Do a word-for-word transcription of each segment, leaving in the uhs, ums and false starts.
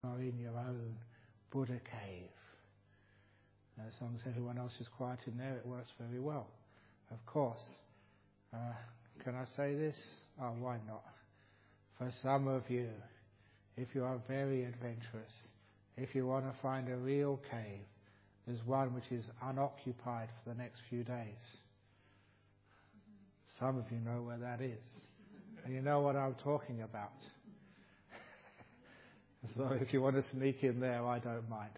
are in your own Buddha cave. As long as everyone else is quiet in there, it works very well. Of course, uh, can I say this? Oh, why not? For some of you, if you are very adventurous, if you want to find a real cave, there's one which is unoccupied for the next few days. Some of you know where that is. And you know what I'm talking about. So if you want to sneak in there, I don't mind.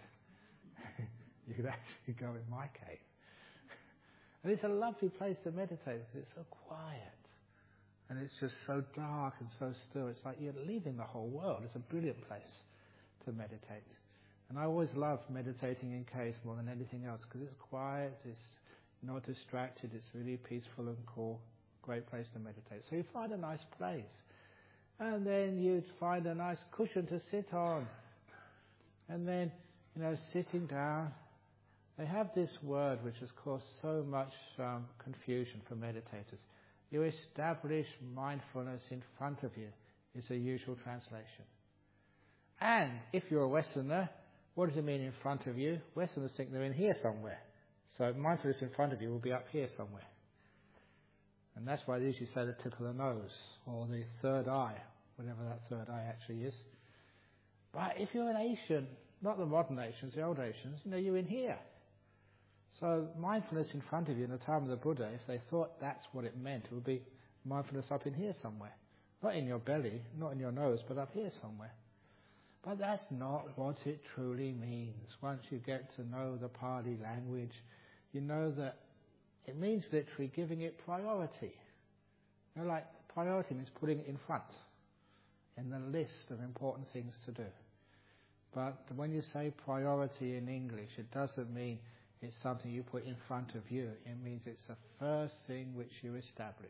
You could actually go in my cave. And it's a lovely place to meditate because it's so quiet. And it's just so dark and so still. It's like you're leaving the whole world. It's a brilliant place to meditate. And I always love meditating in caves more than anything else because it's quiet, it's not distracted, it's really peaceful and cool. Great place to meditate. So you find a nice place. And then you'd find a nice cushion to sit on. And then, you know, sitting down. They have this word which has caused so much um, confusion for meditators. You establish mindfulness in front of you is a usual translation. And if you're a Westerner, what does it mean in front of you? Westerners think they're in here somewhere. So mindfulness in front of you will be up here somewhere. And that's why they usually say the tip of the nose or the third eye, whatever that third eye actually is. But if you're an Asian, not the modern Asians, the old Asians, you know, you're in here. So mindfulness in front of you in the time of the Buddha, if they thought that's what it meant, it would be mindfulness up in here somewhere. Not in your belly, not in your nose, but up here somewhere. But that's not what it truly means. Once you get to know the Pali language, you know that it means literally giving it priority. You know, like priority means putting it in front in the list of important things to do. But when you say priority in English, it doesn't mean it's something you put in front of you. It means it's the first thing which you establish.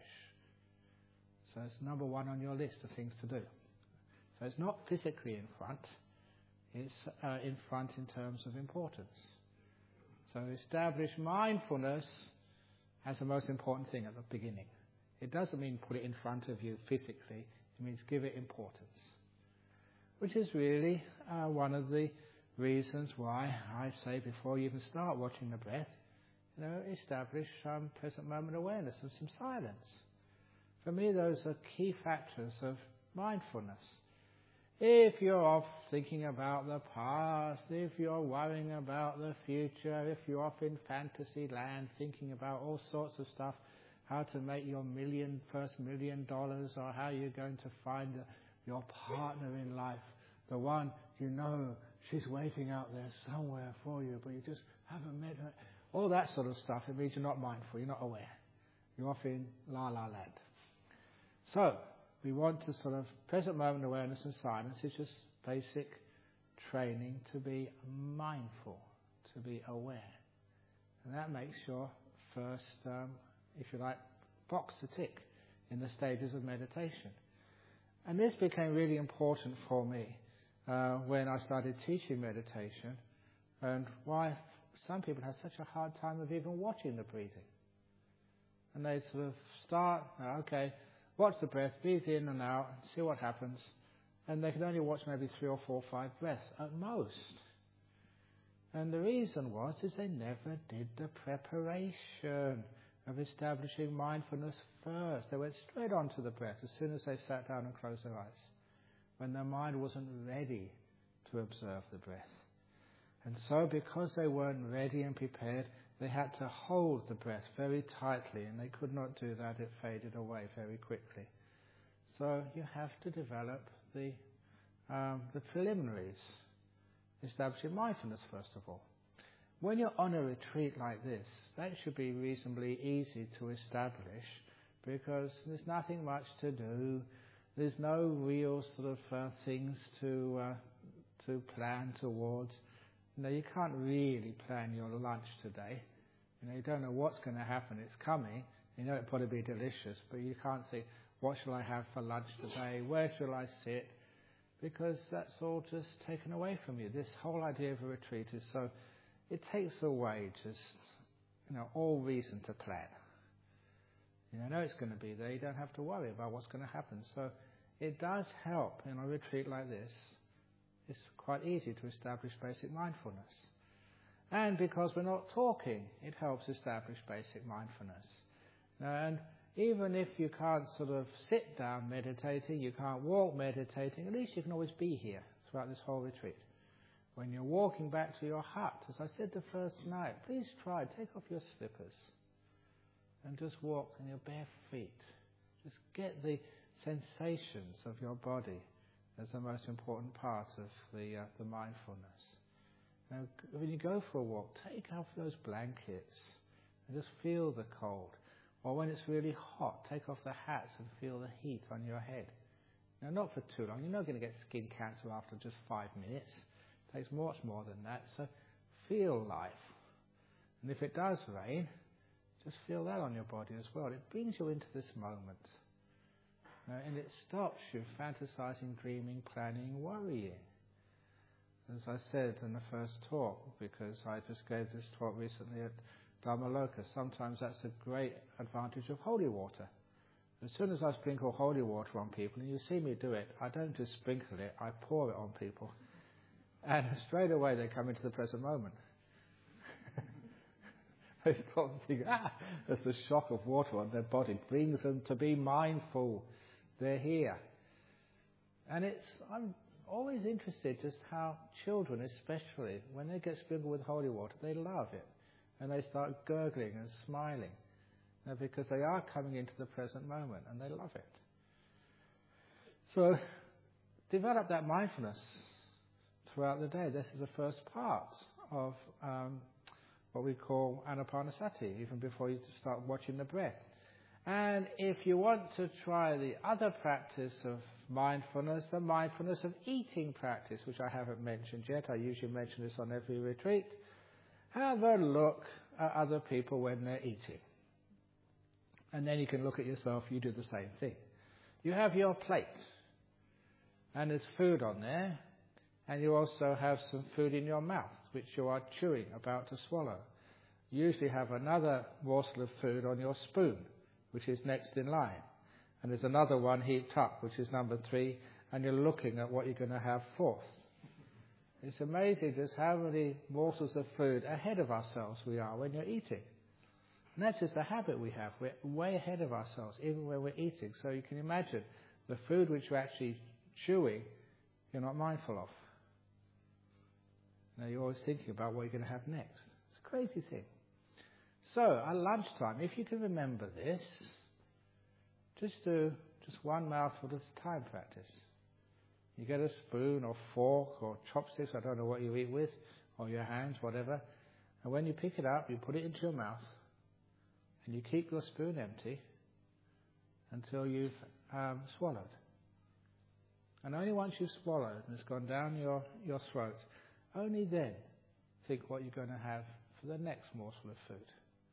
So it's number one on your list of things to do. So it's not physically in front. It's uh, in front in terms of importance. So establish mindfulness as the most important thing at the beginning. It doesn't mean put it in front of you physically. It means give it importance. Which is really uh, one of the reasons why I say before you even start watching the breath, you know, establish some present moment awareness and some silence. For me, those are key factors of mindfulness. If you're off thinking about the past, if you're worrying about the future, if you're off in fantasy land thinking about all sorts of stuff, how to make your million, first million dollars, or how you're going to find a, your partner in life, the one you know she's waiting out there somewhere for you, but you just haven't met her. All that sort of stuff, it means you're not mindful, you're not aware. You're off in la la land. So, we want to sort of, present moment awareness and silence is just basic training to be mindful, to be aware. And that makes your first, um, if you like, box to tick in the stages of meditation. And this became really important for me uh, when I started teaching meditation, and why some people have such a hard time of even watching the breathing. And they sort of start, okay, watch the breath, breathe in and out, see what happens. And they can only watch maybe three or four or five breaths at most. And the reason was is they never did the preparation of establishing mindfulness first. They went straight on to the breath as soon as they sat down and closed their eyes, when their mind wasn't ready to observe the breath. And so because they weren't ready and prepared, they had to hold the breath very tightly, and they could not do that. It faded away very quickly. So you have to develop the, um, the preliminaries, establishing mindfulness first of all. When you're on a retreat like this, that should be reasonably easy to establish because there's nothing much to do. There's no real sort of uh, things to uh, to plan towards. You know, you can't really plan your lunch today. You know, you don't know what's going to happen. It's coming. You know it'll probably be delicious, but you can't say, what shall I have for lunch today? Where shall I sit? Because that's all just taken away from you. This whole idea of a retreat is so, it takes away just, you know, all reason to plan. You know, it's going to be there. You don't have to worry about what's going to happen. So it does help in a retreat like this it's quite easy to establish basic mindfulness. And because we're not talking, it helps establish basic mindfulness. And even if you can't sort of sit down meditating, you can't walk meditating, at least you can always be here throughout this whole retreat. When you're walking back to your hut, as I said the first night, please try, take off your slippers and just walk on your bare feet. Just get the sensations of your body as the most important part of the, uh, the mindfulness. Now, when you go for a walk, take off those blankets and just feel the cold. Or when it's really hot, take off the hats and feel the heat on your head. Now, not for too long. You're not going to get skin cancer after just five minutes. It takes much more than that. So feel life. And if it does rain, just feel that on your body as well. It brings you into this moment. Uh, and it stops you fantasizing, dreaming, planning, worrying. As I said in the first talk, because I just gave this talk recently at Dharmaloka, sometimes that's a great advantage of holy water. As soon as I sprinkle holy water on people, and you see me do it, I don't just sprinkle it, I pour it on people. And straight away they come into the present moment. They stop and think, ah, as the shock of water on their body brings them to be mindful. They're here. And it's, I'm always interested just how children, especially, when they get sprinkled with holy water, they love it. And they start gurgling and smiling. You know, because they are coming into the present moment and they love it. So, develop that mindfulness throughout the day. This is the first part of um, what we call Anapanasati, even before you start watching the breath. And if you want to try the other practice of mindfulness, the mindfulness of eating practice, which I haven't mentioned yet, I usually mention this on every retreat, have a look at other people when they're eating. And then you can look at yourself, you do the same thing. You have your plate, and there's food on there, and you also have some food in your mouth, which you are chewing, about to swallow. You usually have another morsel of food on your spoon, which is next in line. And there's another one heaped up, which is number three, and you're looking at what you're going to have fourth. It's amazing just how many morsels of food ahead of ourselves we are when you're eating. And that's just the habit we have. We're way ahead of ourselves, even when we're eating. So you can imagine the food which you're actually chewing, you're not mindful of. Now you're always thinking about what you're going to have next. It's a crazy thing. So, at lunchtime, if you can remember this, just do just one mouthful at a time practice. You get a spoon or fork or chopsticks, I don't know what you eat with, or your hands, whatever. And when you pick it up, you put it into your mouth, and you keep your spoon empty until you've um, swallowed. And only once you've swallowed and it's gone down your, your throat, only then think what you're going to have for the next morsel of food.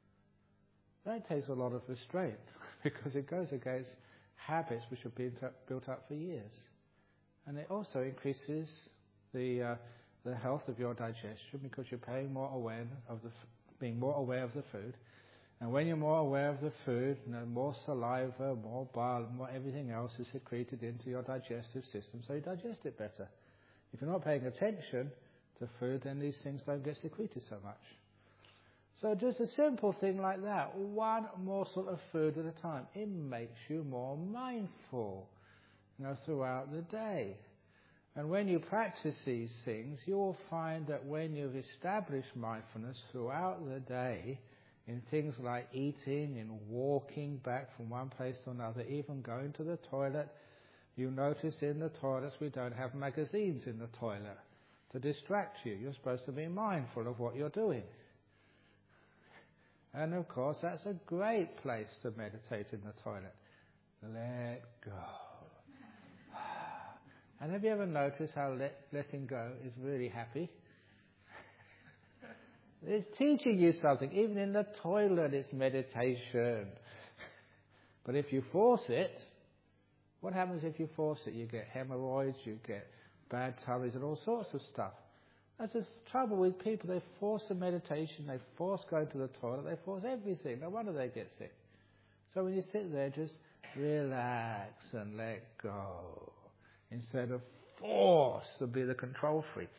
That takes a lot of restraint because it goes against habits which have been t- built up for years. And it also increases the uh, the health of your digestion because you're paying more aware of the f- being more aware of the food. And when you're more aware of the food, you know, more saliva, more bile, more everything else is secreted into your digestive system, so you digest it better. If you're not paying attention to food, then these things don't get secreted so much. So just a simple thing like that, one morsel of food at a time, it makes you more mindful, you know, throughout the day. And when you practice these things, you'll find that when you've established mindfulness throughout the day, in things like eating and walking back from one place to another, even going to the toilet, you notice in the toilets we don't have magazines in the toilet to distract you. You're supposed to be mindful of what you're doing. And of course, that's a great place to meditate in the toilet. Let go. And have you ever noticed how let, letting go is really happy? It's teaching you something. Even in the toilet, it's meditation. But if you force it, what happens if you force it? You get hemorrhoids, you get bad tummies and all sorts of stuff. That's the trouble with people. They force the meditation, they force going to the toilet, they force everything. No wonder they get sick. So when you sit there, just relax and let go, instead of force to be the control freak.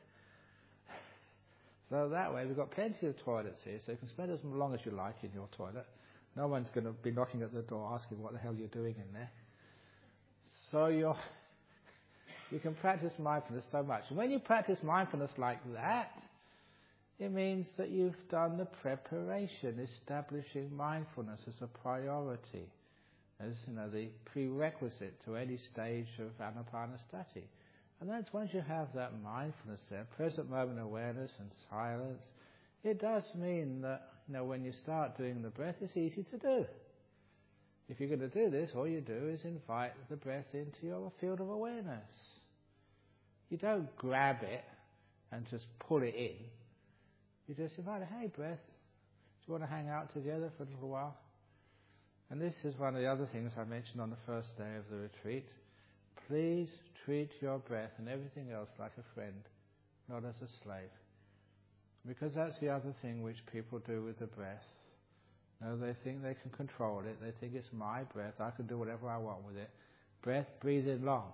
So that way we've got plenty of toilets here, so you can spend as long as you like in your toilet. No one's going to be knocking at the door asking what the hell you're doing in there. So you're, you can practice mindfulness so much. And when you practice mindfulness like that, it means that you've done the preparation, establishing mindfulness as a priority, as you know, the prerequisite to any stage of anapanasati. And that's once you have that mindfulness there, present moment awareness and silence, it does mean that, you know, when you start doing the breath, it's easy to do. If you're going to do this, all you do is invite the breath into your field of awareness. You don't grab it and just pull it in. You just invite it, hey breath, do you want to hang out together for a little while? And this is one of the other things I mentioned on the first day of the retreat. Please treat your breath and everything else like a friend, not as a slave. Because that's the other thing which people do with the breath. No, they think they can control it. They think it's my breath. I can do whatever I want with it. Breath, breathe in long.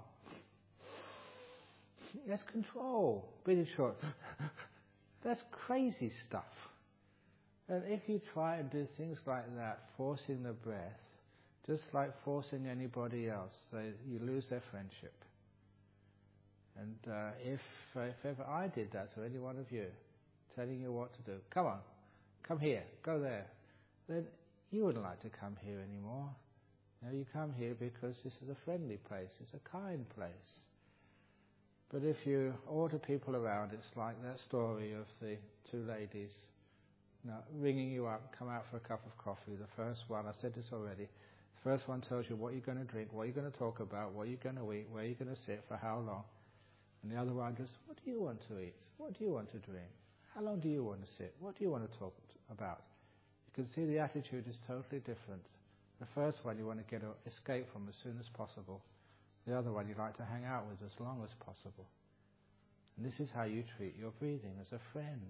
That's control. Breathe in short. That's crazy stuff. And if you try and do things like that, forcing the breath, just like forcing anybody else, they, you lose their friendship. And uh, if, uh, if ever I did that to any one of you, telling you what to do, come on, come here, go there, then you wouldn't like to come here anymore. You know, you come here because this is a friendly place, it's a kind place. But if you order people around, it's like that story of the two ladies, you know, ringing you up, come out for a cup of coffee. The first one, I said this already, the first one tells you what you're going to drink, what you're going to talk about, what you're going to eat, where you're going to sit, for how long. And the other one just, what do you want to eat? What do you want to drink? How long do you want to sit? What do you want to talk about? You can see the attitude is totally different. The first one you want to get a, escape from as soon as possible. The other one you like to hang out with as long as possible. And this is how you treat your breathing, as a friend.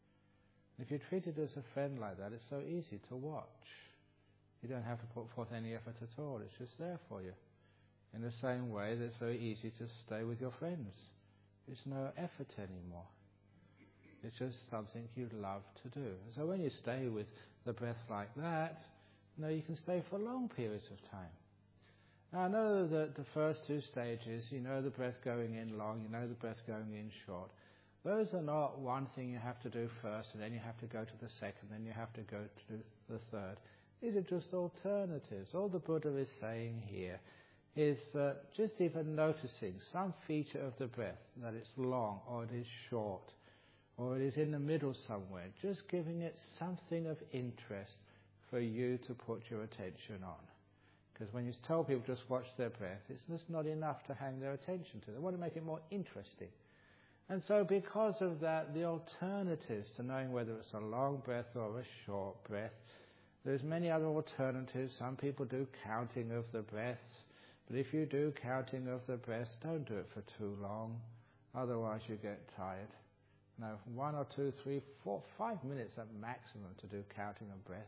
If you treat it as a friend like that, it's so easy to watch. You don't have to put forth any effort at all. It's just there for you. In the same way that it's very easy to stay with your friends. It's no effort anymore. It's just something you love to do. So when you stay with the breath like that, you know, you can stay for long periods of time. Now I know that the first two stages, you know the breath going in long, you know the breath going in short. Those are not one thing you have to do first, and then you have to go to the second, then you have to go to the third. These are just alternatives. All the Buddha is saying here is that just even noticing some feature of the breath, that it's long or it is short, or it is in the middle somewhere, just giving it something of interest for you to put your attention on. Because when you tell people just watch their breath, it's just not enough to hang their attention to. They want to make it more interesting. And so because of that, the alternatives to knowing whether it's a long breath or a short breath, there's many other alternatives. Some people do counting of the breaths. But if you do counting of the breaths, don't do it for too long. Otherwise you get tired. No, one or two, three, four, five minutes at maximum to do counting of breaths.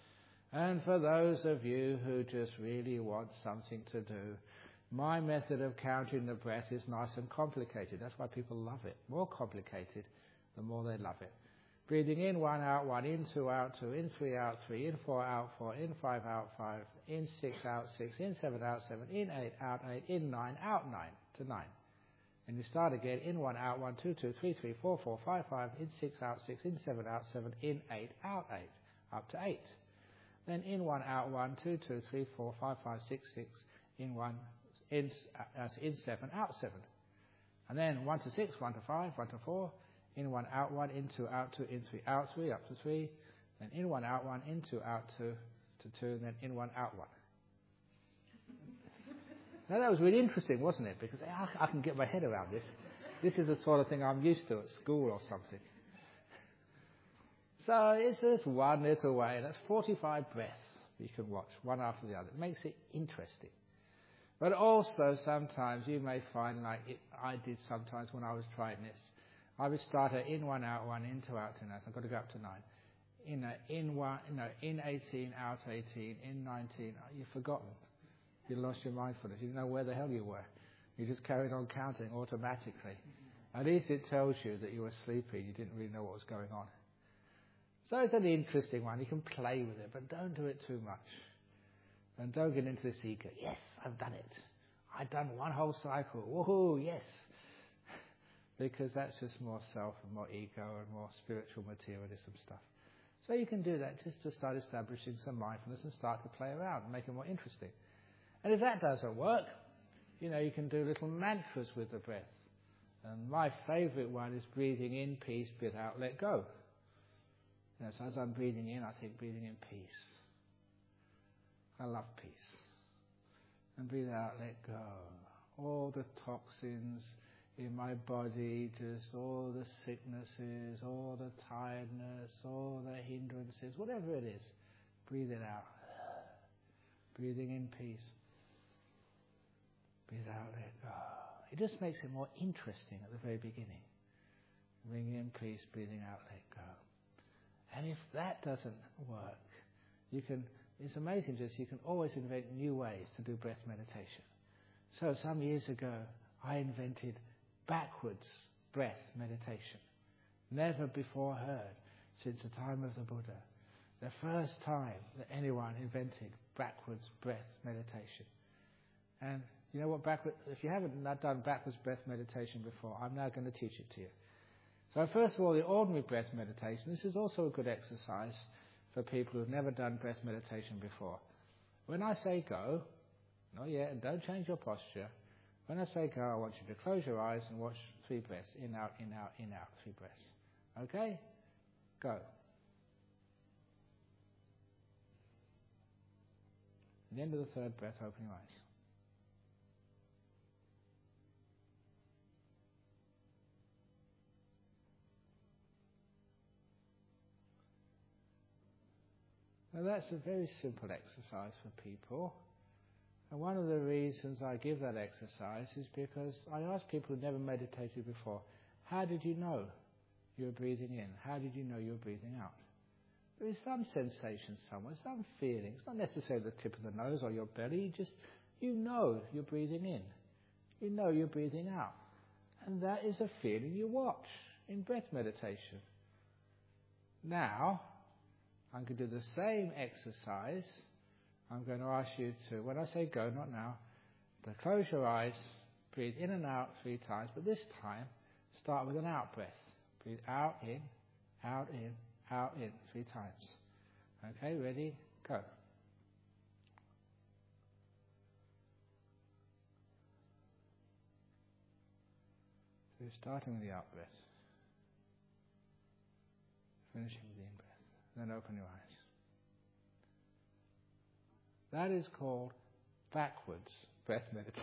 And for those of you who just really want something to do, my method of counting the breath is nice and complicated. That's why people love it. More complicated, the more they love it. Breathing in, one, out, one, in, two, out, two, in, three, out, three, in, four, out, four, in, five, out, five, in, six, out, six, in, seven, out, seven, in, eight, out, eight, in, nine, out, nine, to nine. And you start again, in, one, out, one, two, two, three, three, four, four, five, five, in, six, out, six, in, seven, out, seven, in, eight, out, eight, up to eight. Then in, one, out, one, two, two, three, four, five, five, six, six, in, one, in, uh, in, seven, out, seven. And then one to six, one to five, one to four, in, one, out, one, in, two, out, two, in, three, out, three, up to three. Then in, one, out, one, in, two, out, two, to two, and then in, one, out, one. Now that was really interesting, wasn't it? Because I, I can get my head around this. This is the sort of thing I'm used to at school or something. So it's just one little way. That's forty-five breaths you can watch, one after the other. It makes it interesting. But also sometimes you may find, like it, I did sometimes when I was trying this, I would start at in one, out one, in two, out two. Now so I've got to go up to nine. In a, in one, no, in eighteen, out eighteen, in nineteen. Oh, you've forgotten. You lost your mindfulness. You didn't know where the hell you were. You just carried on counting automatically. At least it tells you that you were sleeping. You didn't really know what was going on. So it's an interesting one. You can play with it, but don't do it too much. And don't get into this ego. Yes, I've done it. I've done one whole cycle. Woohoo, yes. Because that's just more self and more ego and more spiritual materialism stuff. So you can do that just to start establishing some mindfulness and start to play around and make it more interesting. And if that doesn't work, you know, you can do little mantras with the breath. And my favourite one is breathing in peace, breathe out, let go. You know, so as I'm breathing in, I think breathing in peace. I love peace. And breathe out, let go. All the toxins in my body, just all the sicknesses, all the tiredness, all the hindrances, whatever it is, breathe it out. Breathing in peace. Breathe out, let go. It just makes it more interesting at the very beginning. Breathing in peace, breathing out, let go. And if that doesn't work, you can, it's amazing just, you can always invent new ways to do breath meditation. So some years ago, I invented backwards breath meditation. Never before heard since the time of the Buddha. The first time that anyone invented backwards breath meditation. And you know what backwards, if you haven't done backwards breath meditation before, I'm now going to teach it to you. So first of all, the ordinary breath meditation, this is also a good exercise for people who've never done breath meditation before. When I say go, not yet, and don't change your posture. When I say go, I want you to close your eyes and watch three breaths. In, out, in, out, in, out. Three breaths. Okay? Go. At the end of the third breath, open your eyes. Now that's a very simple exercise for people. And one of the reasons I give that exercise is because I ask people who've never meditated before, how did you know you were breathing in? How did you know you were breathing out? There is some sensation somewhere, some feeling. It's not necessarily the tip of the nose or your belly. You just, you know you're breathing in. You know you're breathing out. And that is a feeling you watch in breath meditation. Now, I'm going to do the same exercise. I'm going to ask you to, when I say go, not now, to close your eyes, breathe in and out three times, but this time, start with an out breath. Breathe out, in, out, in, out, in, three times. Okay, ready? Go. So you're starting with the out breath, finishing with the in breath, then open your eyes. That is called backwards breath meditation.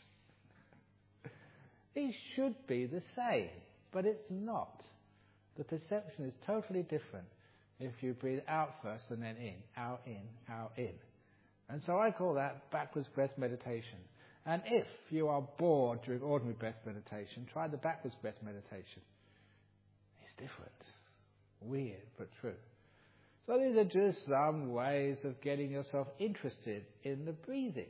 It should be the same, but it's not. The perception is totally different if you breathe out first and then in, out, in, out, in. And so I call that backwards breath meditation. And if you are bored during ordinary breath meditation, try the backwards breath meditation. It's different. Weird, but true. So these are just some ways of getting yourself interested in the breathing.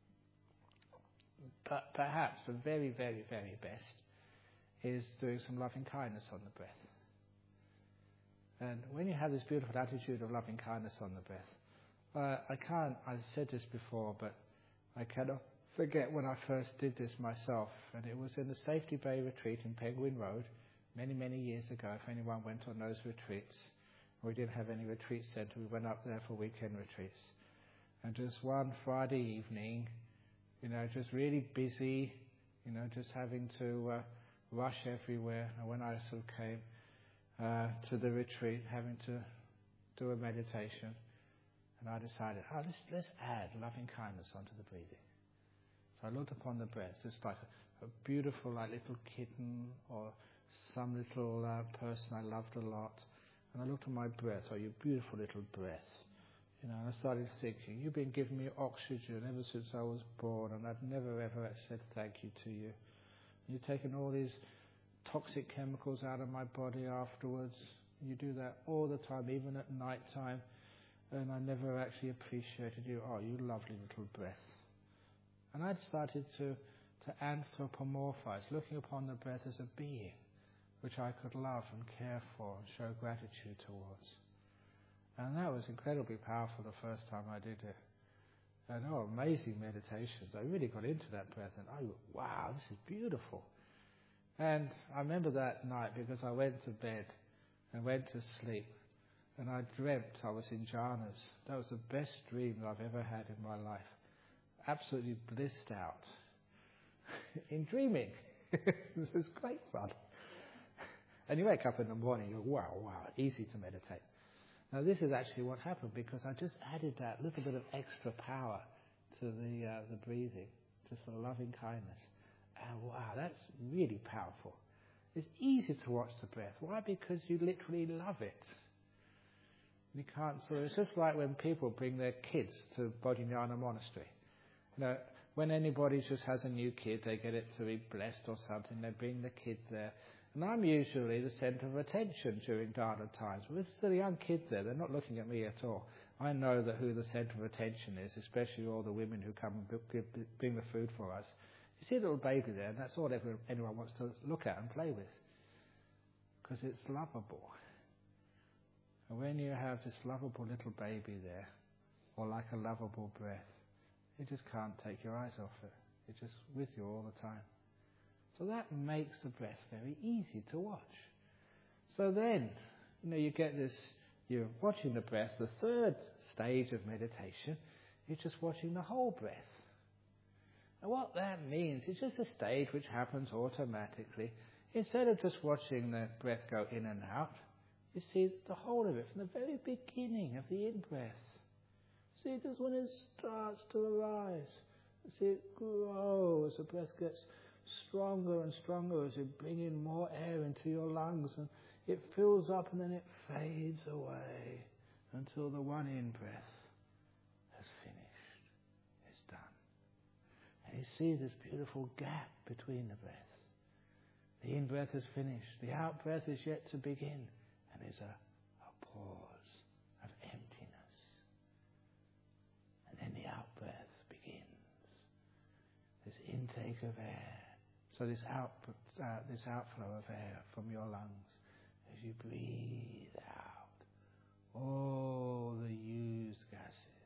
But perhaps the very, very, very best is doing some loving kindness on the breath. And when you have this beautiful attitude of loving kindness on the breath, uh, I can't, I've said this before, but I cannot forget when I first did this myself. And it was in the Safety Bay retreat in Penguin Road many, many years ago, if anyone went on those retreats. We didn't have any retreat centre. We went up there for weekend retreats. And just one Friday evening, you know, just really busy, you know, just having to uh, rush everywhere. And when I sort of came uh, to the retreat, having to do a meditation, and I decided, oh, let's, let's add loving kindness onto the breathing. So I looked upon the breath, just like a, a beautiful, like little kitten or some little uh, person I loved a lot. And I looked at my breath, oh, you beautiful little breath. You know, and I started thinking, you've been giving me oxygen ever since I was born, and I've never ever said thank you to you. You've taken all these toxic chemicals out of my body afterwards. You do that all the time, even at night time, and I never actually appreciated you. Oh, you lovely little breath. And I started to to anthropomorphize, looking upon the breath as a being which I could love and care for and show gratitude towards. And that was incredibly powerful the first time I did it. And oh, amazing meditations. I really got into that breath and oh, wow, this is beautiful. And I remember that night because I went to bed and went to sleep and I dreamt I was in jhanas. That was the best dream that I've ever had in my life. Absolutely blissed out in dreaming. It was great fun. And you wake up in the morning and you go, wow, wow, easy to meditate. Now this is actually what happened because I just added that little bit of extra power to the uh, the breathing, just the loving kindness. And wow, that's really powerful. It's easy to watch the breath. Why? Because you literally love it. You can't sort of, it's just like when people bring their kids to Bodhinyana Monastery. You know, when anybody just has a new kid, they get it to be blessed or something, they bring the kid there. And I'm usually the centre of attention during dharna times. But if there's a young kid there, they're not looking at me at all. I know that who the centre of attention is, especially all the women who come and bring the food for us. You see a little baby there, and that's all anyone wants to look at and play with. Because it's lovable. And when you have this lovable little baby there, or like a lovable breath, you just can't take your eyes off it. It's just with you all the time. So that makes the breath very easy to watch. So then, you know, you get this, you're watching the breath. The third stage of meditation is just watching the whole breath. And what that means is just a stage which happens automatically. Instead of just watching the breath go in and out, you see the whole of it from the very beginning of the in-breath. See, just when it starts to arise, see it grow as the breath gets stronger and stronger as you bring in more air into your lungs, and it fills up and then it fades away until the one in-breath has finished. It's done. And you see this beautiful gap between the breaths. The in-breath is finished. The out-breath is yet to begin. And there's a, a pause of emptiness. And then the out-breath begins. This intake of air. So this out, uh, this outflow of air from your lungs as you breathe out all the used gases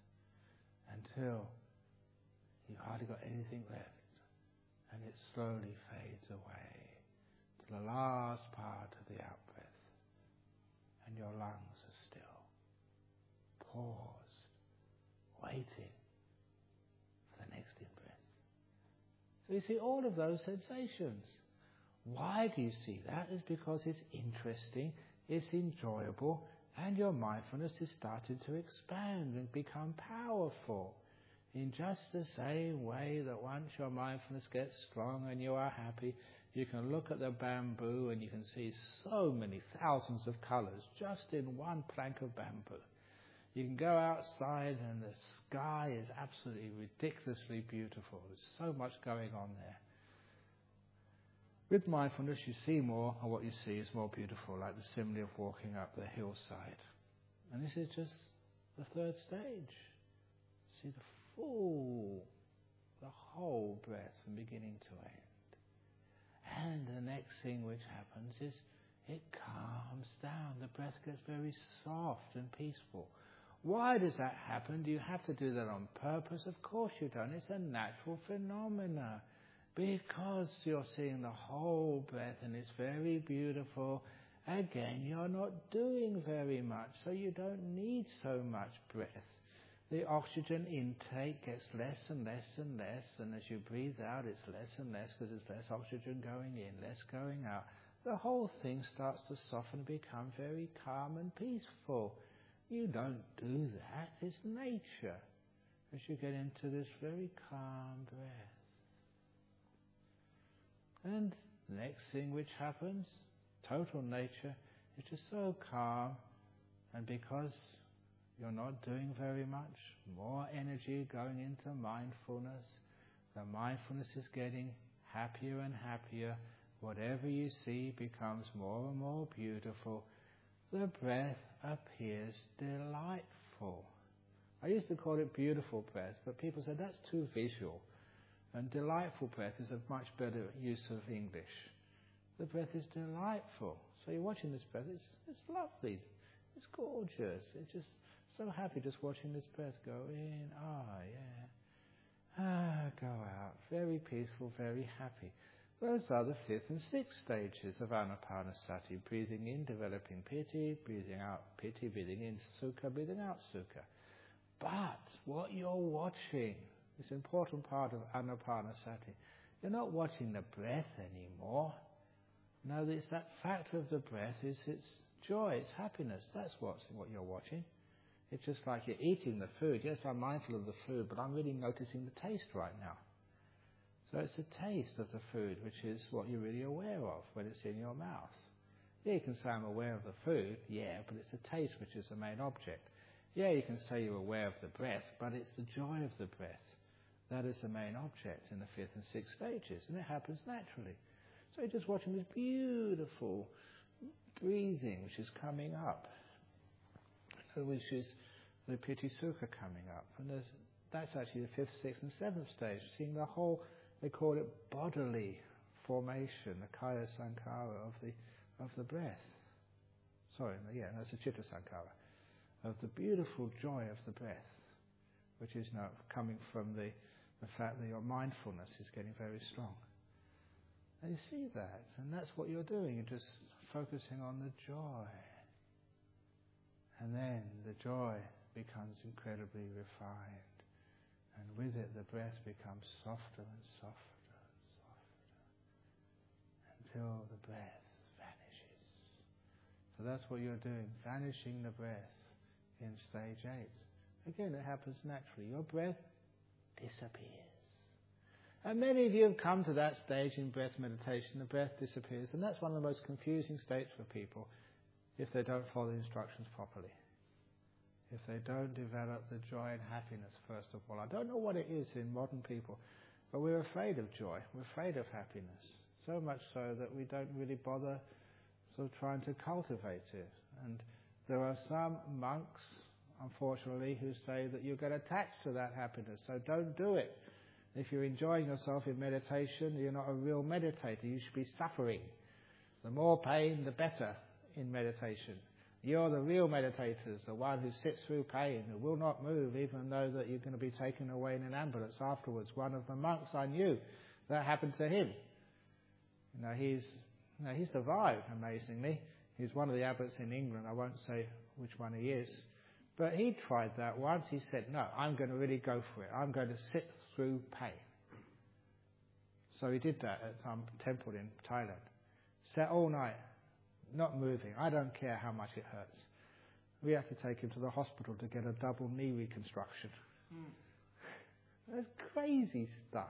until you've hardly got anything left, and it slowly fades away to the last part of the out-breath, and your lungs are still, paused, waiting for the next in-breath. So you see all of those sensations. Why do you see that? It's because it's interesting, it's enjoyable, and your mindfulness is starting to expand and become powerful. In just the same way that once your mindfulness gets strong and you are happy, you can look at the bamboo and you can see so many thousands of colours just in one plank of bamboo. You can go outside and the sky is absolutely ridiculously beautiful. There's so much going on there. With mindfulness you see more, and what you see is more beautiful, like the simile of walking up the hillside. And this is just the third stage. See the full, the whole breath from beginning to end. And the next thing which happens is it calms down. The breath gets very soft and peaceful. Why does that happen? Do you have to do that on purpose? Of course you don't. It's a natural phenomena. Because you're seeing the whole breath and it's very beautiful. Again, you're not doing very much, so you don't need so much breath. The oxygen intake gets less and less and less, and as you breathe out, it's less and less because there's less oxygen going in, less going out. The whole thing starts to soften and become very calm and peaceful. You don't do that. It's nature as you get into this very calm breath. And the next thing which happens, total nature, is just so calm, and because you're not doing very much, more energy going into mindfulness, the mindfulness is getting happier and happier. Whatever you see becomes more and more beautiful. The breath appears delightful. I used to call it beautiful breath, but people said that's too visual. And delightful breath is a much better use of English. The breath is delightful. So you're watching this breath, it's, it's lovely, it's gorgeous. It's just so happy just watching this breath go in, ah, yeah, ah, go out. Very peaceful, very happy. Those are the fifth and sixth stages of Anapanasati. Breathing in, developing piti, breathing out piti, breathing in sukha, breathing out sukha. But what you're watching, this important part of Anapanasati, you're not watching the breath anymore. No, it's that fact of the breath, is its joy, its happiness. That's what's, what you're watching. It's just like you're eating the food. Yes, I'm mindful of the food, but I'm really noticing the taste right now. So it's the taste of the food which is what you're really aware of when it's in your mouth. Yeah, you can say I'm aware of the food, yeah, but it's the taste which is the main object. Yeah, you can say you're aware of the breath, but it's the joy of the breath. That is the main object in the fifth and sixth stages, and it happens naturally. So you're just watching this beautiful breathing which is coming up, which is the piti sukha coming up. And there's, that's actually the fifth, sixth and seventh stage, seeing the whole, they call it bodily formation, the kaya sankhara of the, of the breath. Sorry, yeah, that's the chitta sankhara, of the beautiful joy of the breath, which is now coming from the, the fact that your mindfulness is getting very strong. And you see that, and that's what you're doing. You're just focusing on the joy. And then the joy becomes incredibly refined. And with it, the breath becomes softer and softer and softer until the breath vanishes. So that's what you're doing, vanishing the breath in stage eight. Again, it happens naturally. Your breath disappears. And many of you have come to that stage in breath meditation, the breath disappears, and that's one of the most confusing states for people if they don't follow the instructions properly. If they don't develop the joy and happiness, first of all. I don't know what it is in modern people, but we're afraid of joy, we're afraid of happiness, so much so that we don't really bother sort of trying to cultivate it. And there are some monks, unfortunately, who say that you get attached to that happiness, so don't do it. If you're enjoying yourself in meditation, you're not a real meditator. You should be suffering. The more pain, the better in meditation. You're the real meditators, the one who sits through pain, who will not move, even though that you're going to be taken away in an ambulance afterwards. One of the monks I knew, that happened to him. You know, he's, you know, he survived, amazingly. He's one of the abbots in England. I won't say which one he is. But he tried that once. He said, no, I'm going to really go for it. I'm going to sit through pain. So he did that at some temple in Thailand. Sat all night, not moving. I don't care how much it hurts. We had to take him to the hospital to get a double knee reconstruction. Mm. That's crazy stuff.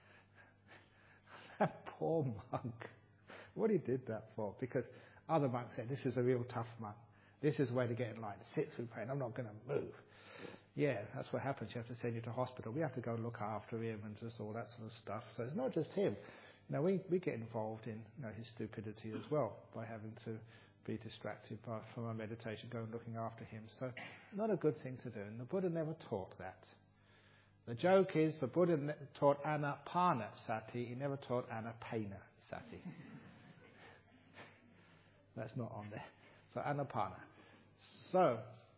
That poor monk. What he did that for? Because other monks said, this is a real tough monk. This is the way to get enlightened. Sit through pain. I'm not going to move. Yeah, that's what happens. You have to send you to hospital. We have to go and look after him and just all that sort of stuff. So it's not just him. You know, we, we get involved in you know, his stupidity as well by having to be distracted by, from our meditation, going looking after him. So not a good thing to do. And the Buddha never taught that. The joke is the Buddha ne- taught Anapanasati. He never taught Anapanasati. That's not on there. So Anapana. So,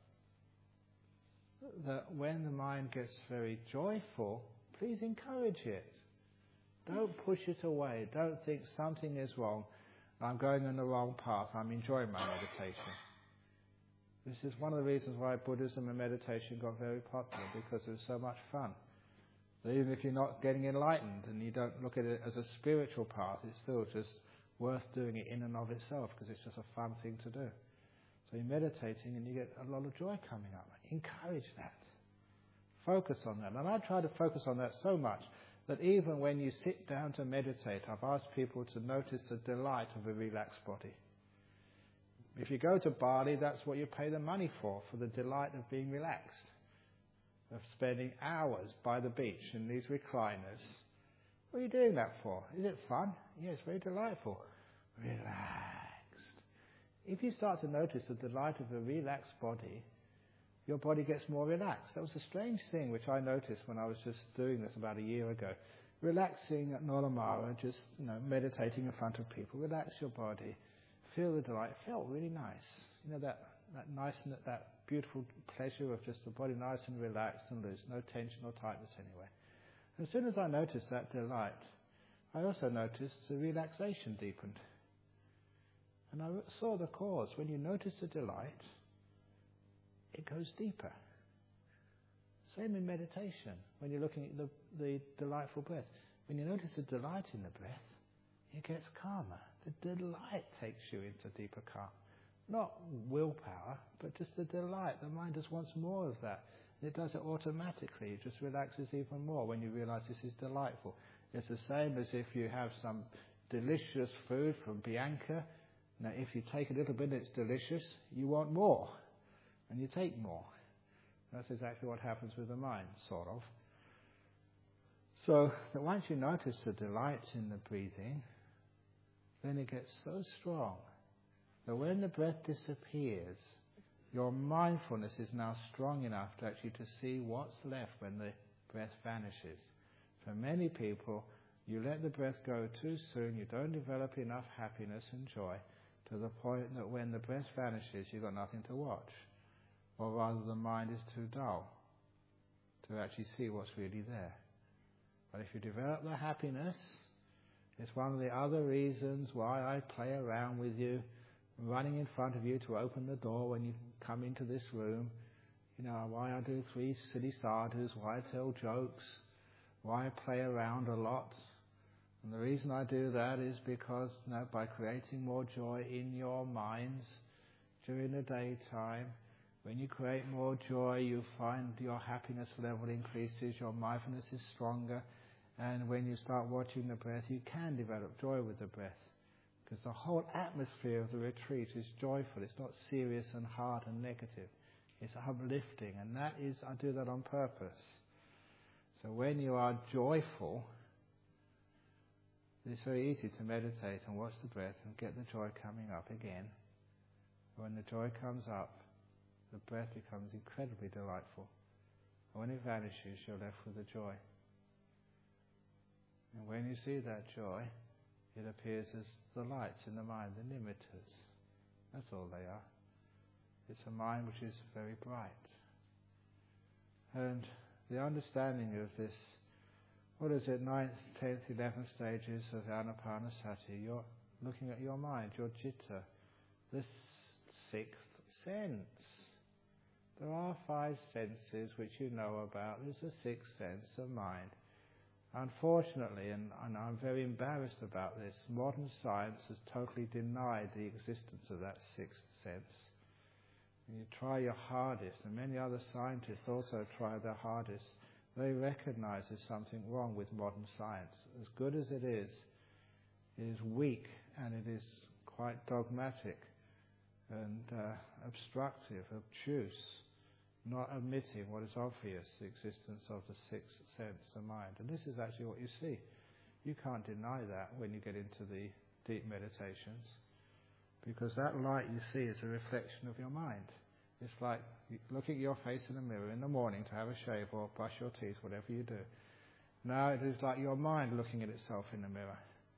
that when the mind gets very joyful, please encourage it. Don't push it away. Don't think something is wrong. I'm going on the wrong path. I'm enjoying my meditation. This is one of the reasons why Buddhism and meditation got very popular, because it was so much fun. But even if you're not getting enlightened and you don't look at it as a spiritual path, it's still just worth doing it in and of itself, because it's just a fun thing to do. So you're meditating and you get a lot of joy coming up. Encourage that. Focus on that. And I try to focus on that so much that even when you sit down to meditate, I've asked people to notice the delight of a relaxed body. If you go to Bali, that's what you pay the money for, for the delight of being relaxed, of spending hours by the beach in these recliners. What are you doing that for? Is it fun? Yes, very delightful. Relaxed. If you start to notice the delight of a relaxed body, your body gets more relaxed. That was a strange thing which I noticed when I was just doing this about a year ago. relaxing at Nolamara, just you know, meditating in front of people, relax your body, feel the delight. It felt really nice. You know, that, that nice, that beautiful pleasure of just the body nice and relaxed and loose, no tension or tightness anywhere. And as soon as I noticed that delight, I also noticed the relaxation deepened. And I saw the cause. When you notice the delight, it goes deeper. Same in meditation, when you're looking at the, the delightful breath. When you notice the delight in the breath, it gets calmer. The delight takes you into deeper calm. Not willpower, but just the delight. The mind just wants more of that. And it does it automatically. It just relaxes even more when you realize this is delightful. It's the same as if you have some delicious food from Bianca. Now, if you take a little bit and it's delicious, you want more. And you take more. That's exactly what happens with the mind, sort of. So that once you notice the delight in the breathing, then it gets so strong that when the breath disappears, your mindfulness is now strong enough to actually to see what's left when the breath vanishes. For many people, you let the breath go too soon, you don't develop enough happiness and joy to the point that when the breath vanishes, you've got nothing to watch. Or rather, the mind is too dull to actually see what's really there. But if you develop the happiness, it's one of the other reasons why I play around with you, running in front of you to open the door when you come into this room. You know, why I do three silly sadhus, why I tell jokes, why I play around a lot. And the reason I do that is because you know, by creating more joy in your minds during the daytime, when you create more joy, you find your happiness level increases, your mindfulness is stronger, and when you start watching the breath, you can develop joy with the breath. Because the whole atmosphere of the retreat is joyful. It's not serious and hard and negative. It's uplifting, and that is, I do that on purpose. So when you are joyful, it's very easy to meditate and watch the breath and get the joy coming up again. When the joy comes up, the breath becomes incredibly delightful. And when it vanishes, you're left with the joy. And when you see that joy, it appears as the lights in the mind, the nimittas. That's all they are. It's a mind which is very bright. And the understanding of this, what is it, ninth, tenth, eleventh stages of Anapanasati, you're looking at your mind, your citta, the sixth sense. There are five senses which you know about. There's a sixth sense of mind. Unfortunately, and, and I'm very embarrassed about this, modern science has totally denied the existence of that sixth sense. And you try your hardest, and many other scientists also try their hardest. They recognize there's something wrong with modern science. As good as it is, it is weak and it is quite dogmatic and uh, obstructive, obtuse, not admitting what is obvious, the existence of the sixth sense, the mind. And this is actually what you see. You can't deny that when you get into the deep meditations, because that light you see is a reflection of your mind. It's like looking at your face in the mirror in the morning to have a shave or brush your teeth, whatever you do. Now it is like your mind looking at itself in the mirror.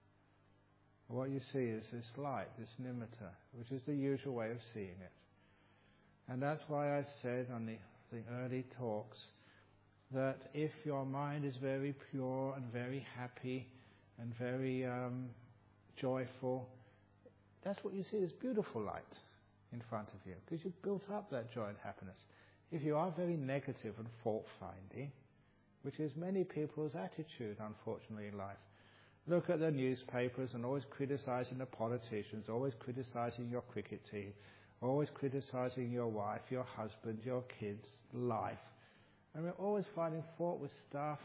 What you see is this light, this nimitta, which is the usual way of seeing it. And that's why I said on the, the early talks that if your mind is very pure and very happy and very um, joyful, that's what you see as beautiful light in front of you, because you've built up that joy and happiness. If you are very negative and fault-finding, which is many people's attitude, unfortunately, in life, look at the newspapers and always criticizing the politicians, always criticizing your cricket team, always criticizing your wife, your husband, your kids, life. And we're always finding fault with stuff.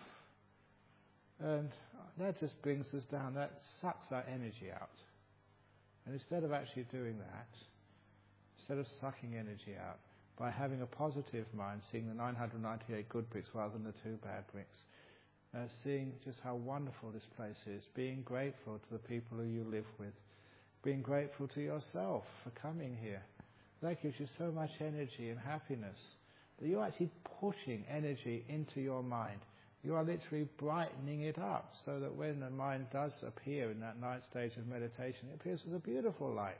And that just brings us down. That sucks our energy out. And instead of actually doing that, instead of sucking energy out, by having a positive mind, seeing the nine hundred ninety-eight good bricks rather than the two bad bricks, uh, seeing just how wonderful this place is, being grateful to the people who you live with, being grateful to yourself for coming here. That gives you so much energy and happiness that you're actually pushing energy into your mind. You are literally brightening it up so that when the mind does appear in that ninth stage of meditation, it appears as a beautiful light.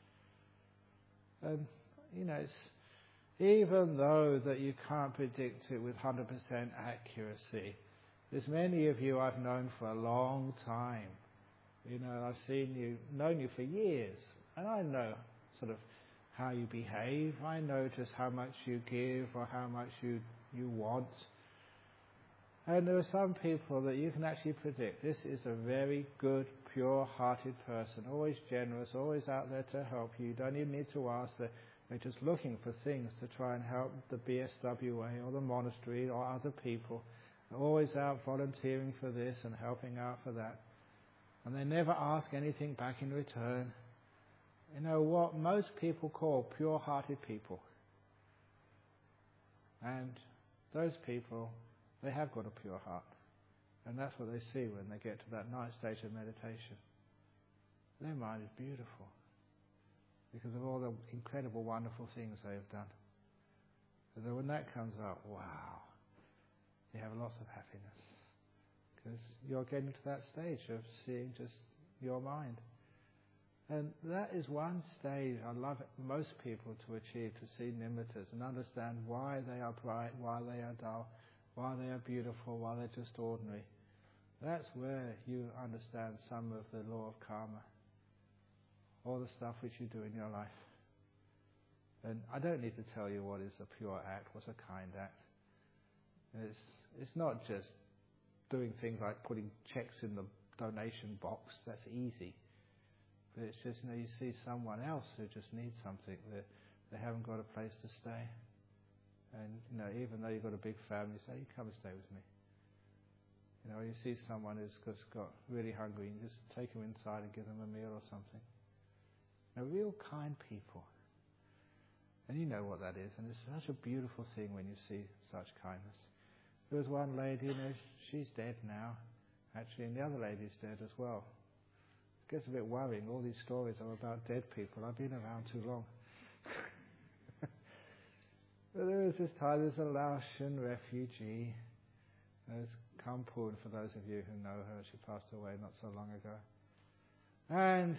And, you know, it's, even though that you can't predict it with one hundred percent accuracy, there's many of you I've known for a long time. You know, I've seen you, known you for years, and I know sort of how you behave. I know just how much you give or how much you, you want. And there are some people that you can actually predict. This is a very good, pure-hearted person, always generous, always out there to help you. You don't even need to ask. They're, they're just looking for things to try and help the B S W A or the monastery or other people. They're always out volunteering for this and helping out for that. And they never ask anything back in return. You know what most people call pure-hearted people. And those people, they have got a pure heart. And that's what they see when they get to that ninth stage of meditation. Their mind is beautiful because of all the incredible, wonderful things they have done. And then when that comes up, wow, you have lots of happiness because you're getting to that stage of seeing just your mind. And that is one stage I love most people to achieve, to see nimittas and understand why they are bright, why they are dull, why they are beautiful, why they're just ordinary. That's where you understand some of the law of karma, all the stuff which you do in your life. And I don't need to tell you what is a pure act, what's a kind act. It's, it's not just doing things like putting checks in the donation box, that's easy. But it's just, you know, you see someone else who just needs something, that they haven't got a place to stay. And, you know, even though you've got a big family, you say, you come and stay with me. You know, you see someone who's just got really hungry, you just take them inside and give them a meal or something. You know, real kind people. And you know what that is. And it's such a beautiful thing when you see such kindness. There was one lady, you know, she's dead now, actually, and the other lady's dead as well. It gets a bit worrying. All these stories are about dead people. I've been around too long. But there was this time, there's a Laotian refugee. There's Kampun, for those of you who know her. She passed away not so long ago. And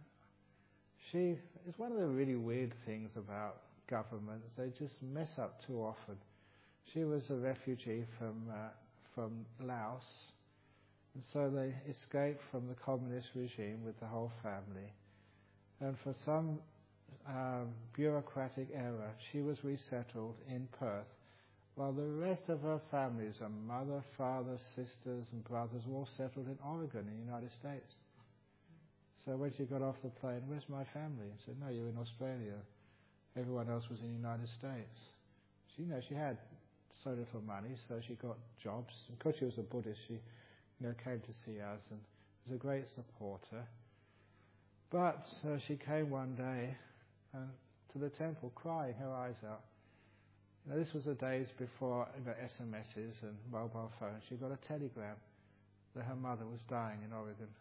she is one of the really weird things about governments. They just mess up too often. She was a refugee from uh, from Laos. And so they escaped from the communist regime with the whole family. And for some um, bureaucratic error, she was resettled in Perth, while the rest of her families, her mother, father, sisters and brothers, were all settled in Oregon in the United States. So when she got off the plane, where's my family? I said, no, you're in Australia. Everyone else was in the United States. She, you know, she had so little money, so she got jobs. Because she was a Buddhist, she you know, came to see us and was a great supporter. But uh, she came one day uh, to the temple crying her eyes out. You know, this was the days before you know, S M Ses and mobile phones. She got a telegram that her mother was dying in Oregon.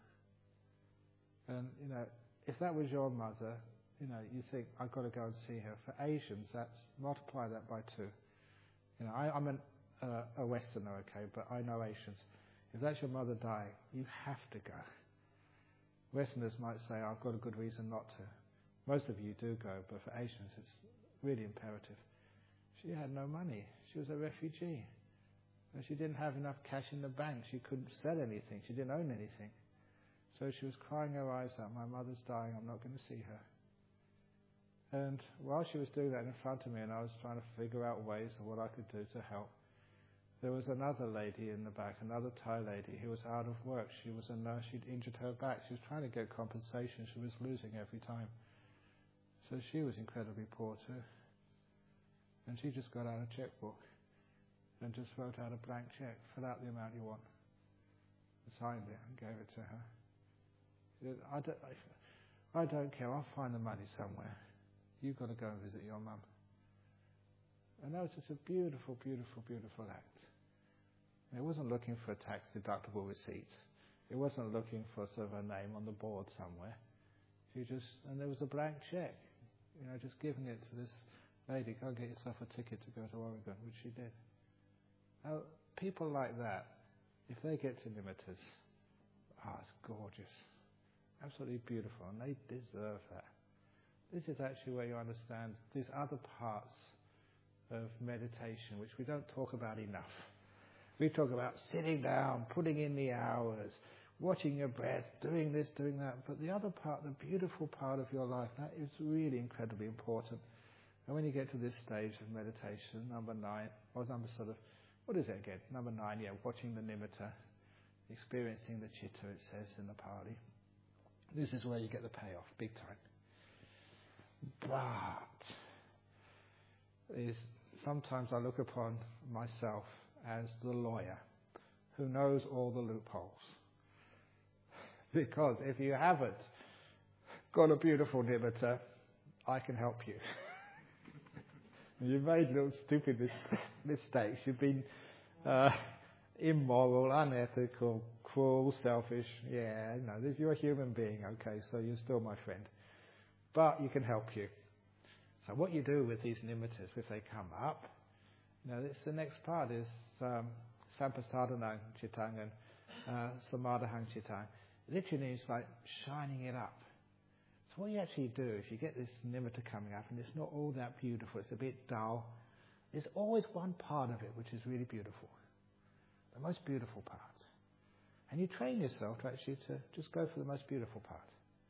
And, you know, if that was your mother, you know, you think, I've got to go and see her. For Asians, that's, multiply that by two. You know, I, I'm an, uh, a Westerner, okay, but I know Asians. If that's your mother dying, you have to go. Westerners might say, I've got a good reason not to. Most of you do go, but for Asians, it's really imperative. She had no money. She was a refugee. And she didn't have enough cash in the bank. She couldn't sell anything. She didn't own anything. So she was crying her eyes out, my mother's dying, I'm not going to see her. And while she was doing that in front of me, and I was trying to figure out ways of what I could do to help, there was another lady in the back, another Thai lady, who was out of work. She was a nurse. She'd injured her back. She was trying to get compensation. She was losing every time. So she was incredibly poor too. And she just got out a checkbook and just wrote out a blank check, fill out the amount you want, and signed it and gave it to her. She said, I don't, I don't care. I'll find the money somewhere. You've got to go and visit your mum. And that was just a beautiful, beautiful, beautiful act. It wasn't looking for a tax-deductible receipt. It wasn't looking for sort of a name on the board somewhere. She just, and there was a blank check, you know, just giving it to this lady. Go get yourself a ticket to go to Oregon, which she did. Now, people like that, if they get to nimittas, ah, it's gorgeous. Absolutely beautiful, and they deserve that. This is actually where you understand these other parts of meditation, which we don't talk about enough. We talk about sitting down, putting in the hours, watching your breath, doing this, doing that. But the other part, the beautiful part of your life, that is really incredibly important. And when you get to this stage of meditation, number nine, or number sort of, what is it again? Number nine, yeah, watching the nimitta, experiencing the chitta, it says in the Pali. This is where you get the payoff, big time. But is sometimes I look upon myself as the lawyer who knows all the loopholes. Because if you haven't got a beautiful nimitta, I can help you. You've made little stupid mis- mistakes. You've been uh, immoral, unethical, cruel, selfish. Yeah, no, you're a human being, okay, so you're still my friend. But you can help you. So what you do with these nimittas, if they come up, you know, it's the next part is um, sampasadanang chittang and uh, samadahang chittang. Literally it's like shining it up. So what you actually do, if you get this nimitta coming up, and it's not all that beautiful, it's a bit dull, there's always one part of it which is really beautiful. The most beautiful part. And you train yourself to actually to just go for the most beautiful part.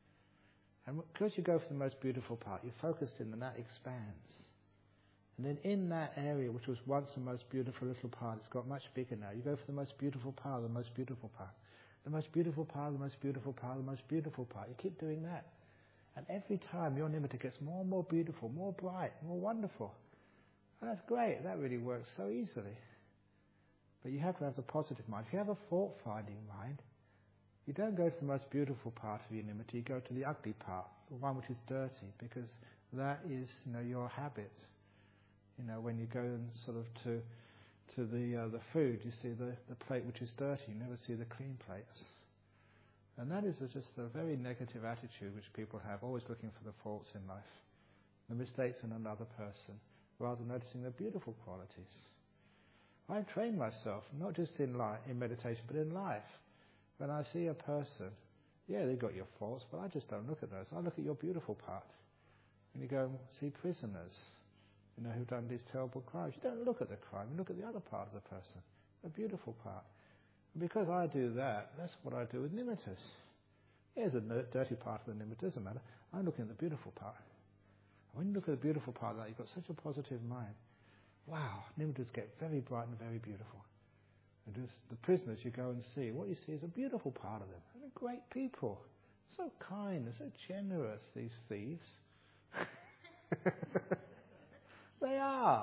And because you go for the most beautiful part, you focus in and that expands. And then in that area, which was once the most beautiful little part, it's got much bigger now. You go for the most beautiful part, the most beautiful part. The most beautiful part, the most beautiful part, the most beautiful part. You keep doing that. And every time your nimitta gets more and more beautiful, more bright, more wonderful. And that's great. That really works so easily. But you have to have the positive mind. If you have a fault-finding mind, you don't go to the most beautiful part of your nimitta, you go to the ugly part, the one which is dirty, because that is, you know, your habit. You know, when you go and sort of to to the uh, the food, you see the, the plate which is dirty, you never see the clean plates. And that is a, just a very negative attitude which people have, always looking for the faults in life, the mistakes in another person, rather than noticing the beautiful qualities. I train myself, not just in life, in meditation, but in life. When I see a person, yeah, they've got your faults, but I just don't look at those. I look at your beautiful part. When you go and see prisoners, you know, who've done these terrible crimes, you don't look at the crime, you look at the other part of the person, the beautiful part. And because I do that, that's what I do with nimittas. Yeah, there's a dirty part of the nimitta, doesn't matter. I'm looking at the beautiful part. And when you look at the beautiful part of that, you've got such a positive mind. Wow, nimittas get very bright and very beautiful. And just the prisoners you go and see, what you see is a beautiful part of them. And they're great people. So kind, they're so generous, these thieves. They are.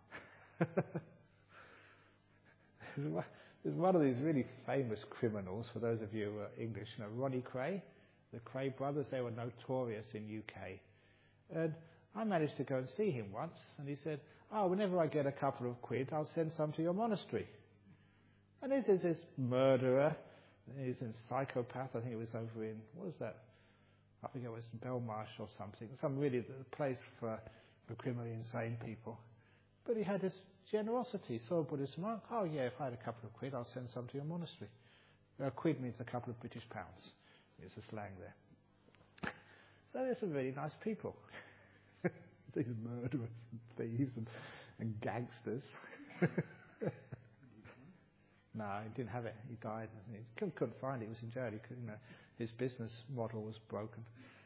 There's one of these really famous criminals, for those of you who are English, you know, Ronnie Kray, the Kray brothers, they were notorious in U K. And I managed to go and see him once, and he said, oh, whenever I get a couple of quid, I'll send some to your monastery. And this is this murderer, he's a psychopath, I think it was over in, what was that? I think it was Belmarsh or something, some really the place for, for criminally insane people. But he had this generosity, so a Buddhist monk, oh yeah, if I had a couple of quid, I'll send some to your monastery. A quid means a couple of British pounds. It's the slang there. So they're some really nice people. These murderers and thieves and, and gangsters. No, he didn't have it. He died. He couldn't, couldn't find it. He was in jail. He could, you know, his business model was broken.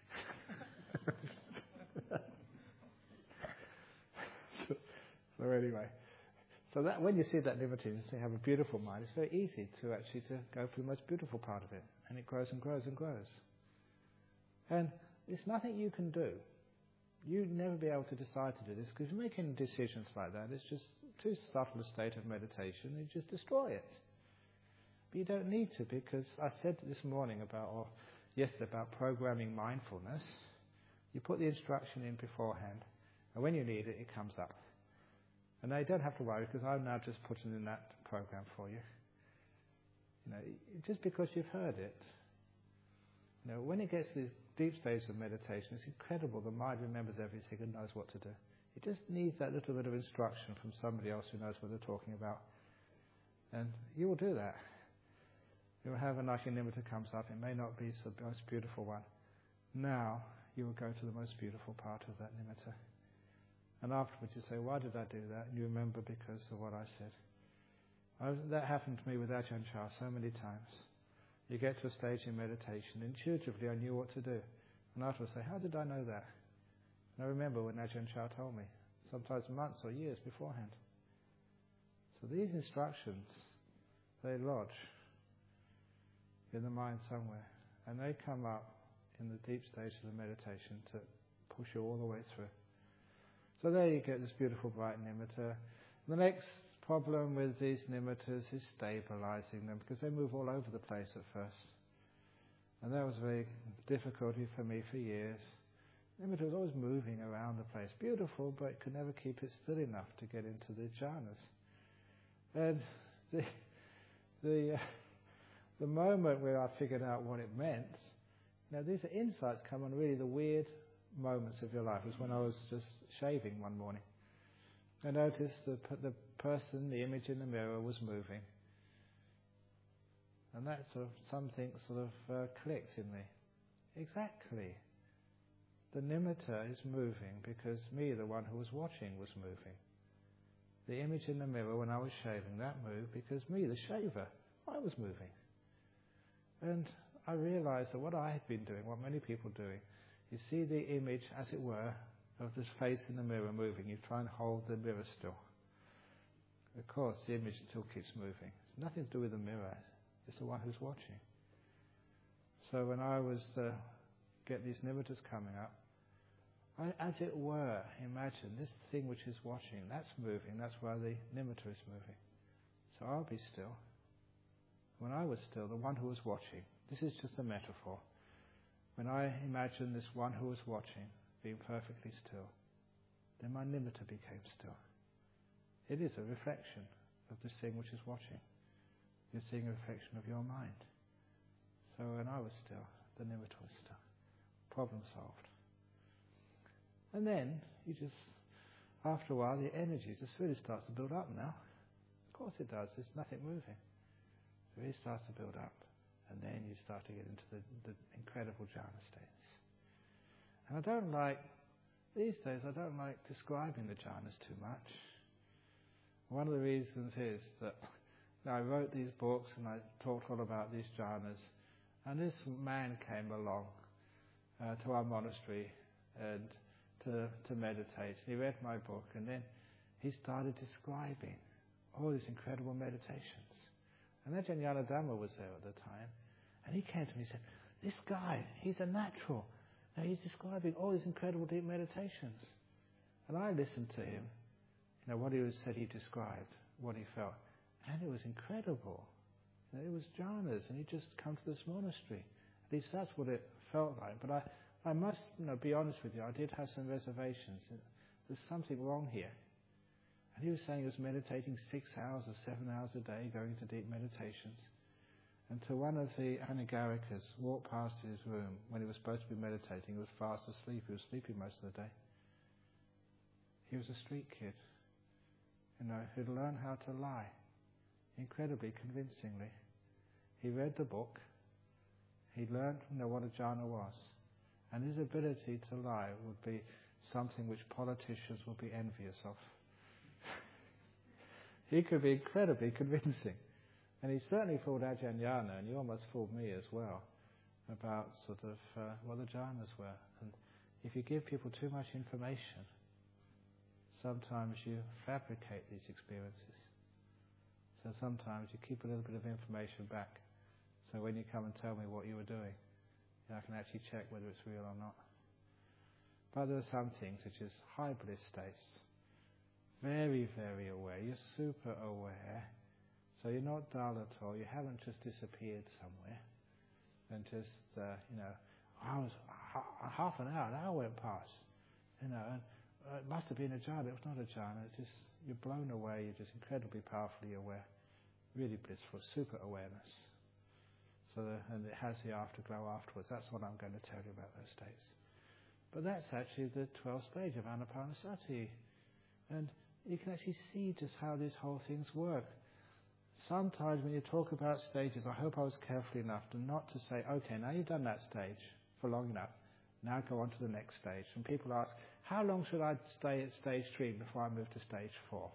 so, so anyway, so that when you see that liberty and you have a beautiful mind, it's very easy to actually to go for the most beautiful part of it, and it grows and grows and grows. And there's nothing you can do. You'd never be able to decide to do this, because if you're making decisions like that, it's just too subtle a state of meditation, you just destroy it. But you don't need to, because I said this morning about, or yesterday, about programming mindfulness. You put the instruction in beforehand, and when you need it, it comes up. And now you don't have to worry, because I'm now just putting in that program for you. You know, just because you've heard it. You know, when it gets to these deep stages of meditation, it's incredible. The mind remembers everything and knows what to do. It just needs that little bit of instruction from somebody else who knows what they're talking about. And you will do that. You will have a like a nimitta comes up. It may not be the most beautiful one. Now you will go to the most beautiful part of that nimitta. And afterwards you say, why did I do that? And you remember because of what I said. I, that happened to me with Ajahn Chah so many times. You get to a stage in meditation, intuitively I knew what to do. And afterwards I say, how did I know that? And I remember when Ajahn Chah told me, sometimes months or years beforehand. So these instructions, they lodge in the mind somewhere. And they come up in the deep stage of the meditation to push you all the way through. So there you get this beautiful bright nimitta. The next problem with these nimittas is stabilizing them, because they move all over the place at first. And that was a very difficulty for me for years. Nimitta was always moving around the place. Beautiful, but it could never keep it still enough to get into the jhanas. And the the, uh, the moment where I figured out what it meant, now these are insights come on really the weird moments of your life. It was when I was just shaving one morning. I noticed the the person, the image in the mirror was moving. And that sort of, something sort of uh, clicked in me. Exactly. The nimitta is moving because me, the one who was watching, was moving. The image in the mirror when I was shaving, that moved because me, the shaver, I was moving. And I realized that what I had been doing, what many people are doing, you see the image, as it were, of this face in the mirror moving. You try and hold the mirror still. Of course, the image still keeps moving. It's nothing to do with the mirror. It's the one who's watching. So when I was uh, get these nimittas coming up, I, as it were, imagine this thing which is watching, that's moving. That's why the nimitta is moving. So I'll be still. When I was still, the one who was watching, this is just a metaphor. When I imagined this one who was watching being perfectly still, then my nimitta became still. It is a reflection of this thing which is watching. You're seeing a reflection of your mind. So when I was still, the nimitta was still. Problem solved. And then, you just, after a while, the energy just really starts to build up now. Of course it does. There's nothing moving. It really starts to build up. And then you start to get into the, the incredible jhana states. And I don't like, these days, I don't like describing the jhanas too much. One of the reasons is that I wrote these books and I talked all about these jhanas. And this man came along uh, to our monastery and to, to meditate. He read my book and then he started describing all these incredible meditations. And Ajahn Yanadhamma was there at the time. And he came to me and said, this guy, he's a natural. Now he's describing all these incredible deep meditations. And I listened to him. You know, what he was, said he described, what he felt. And it was incredible. You know, it was jhanas, and he'd just come to this monastery. At least that's what it felt like. But I, I must you know, be honest with you, I did have some reservations. There's something wrong here. And he was saying he was meditating six hours or seven hours a day, going to deep meditations. Until one of the Anagarikas walked past his room when he was supposed to be meditating. He was fast asleep. He was sleeping most of the day. He was a street kid, you know, who'd learned how to lie. Incredibly convincingly. He read the book. He learned you know, what a jhana was. And his ability to lie would be something which politicians would be envious of. He could be incredibly convincing. And he certainly fooled Ajahn Yana, and he almost fooled me as well, about sort of uh, what the jhanas were. And if you give people too much information, sometimes you fabricate these experiences. So sometimes you keep a little bit of information back. So when you come and tell me what you were doing, you know, I can actually check whether it's real or not. But there are some things which is high bliss states. Very, very aware. You're super aware. So you're not dull at all. You haven't just disappeared somewhere. And just, uh, you know, I was, ha- half an hour, an hour went past. You know, and uh, it must have been a jhana. It was not a jhana. It's just, you're blown away. You're just incredibly powerfully aware. Really blissful, super awareness. So, the, and it has the afterglow afterwards. That's what I'm going to tell you about those states. But that's actually the twelfth stage of Anapanasati. And you can actually see just how these whole things work. sometimes when you talk about stages, I hope I was careful enough to not to say, okay, now you've done that stage for long enough, now go on to the next stage. And people ask, how long should I stay at stage three before I move to stage four?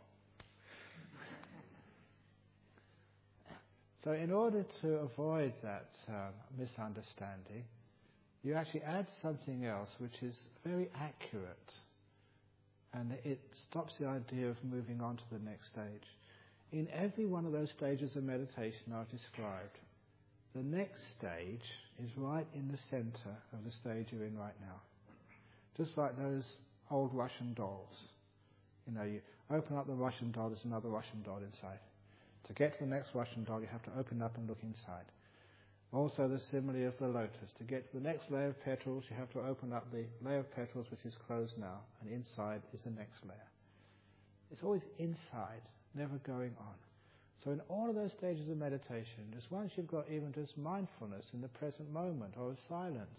So in order to avoid that um, misunderstanding, you actually add something else which is very accurate, and it stops the idea of moving on to the next stage. In every one of those stages of meditation I've described, the next stage is right in the center of the stage you're in right now. Just like those old Russian dolls. You know, you open up the Russian doll, there's another Russian doll inside. To get to the next Russian doll, you have to open up and look inside. Also the simile of the lotus. To get to the next layer of petals, you have to open up the layer of petals which is closed now, and inside is the next layer. It's always inside, never going on. So in all of those stages of meditation, just once you've got even just mindfulness in the present moment or silence,